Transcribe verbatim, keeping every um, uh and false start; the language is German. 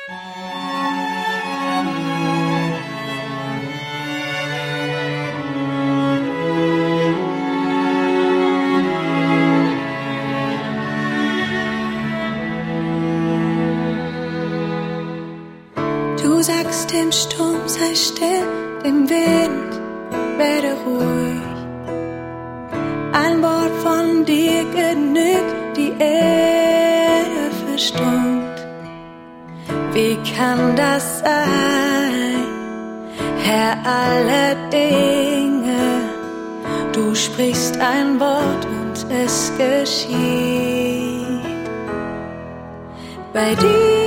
Du sagst dem Sturm, sei still, dem Wind, werde ruhig. Ein Wort von dir genügt, die Erde verstummt. Wie kann das sein, Herr aller Dinge? Du sprichst ein Wort und es geschieht. Bei dir